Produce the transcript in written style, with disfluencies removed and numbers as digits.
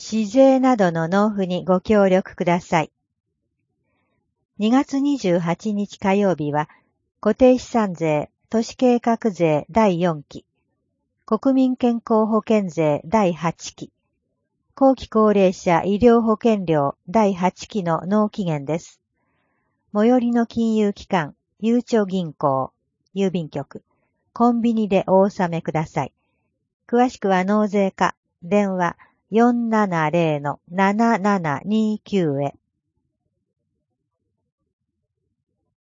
市税などの納付にご協力ください。2月28日火曜日は、固定資産税、都市計画税第4期、国民健康保険税第8期、後期高齢者医療保険料第8期の納期限です。最寄りの金融機関、ゆうちょ銀行、郵便局、コンビニでお納めください。詳しくは納税課、電話470-7729へ。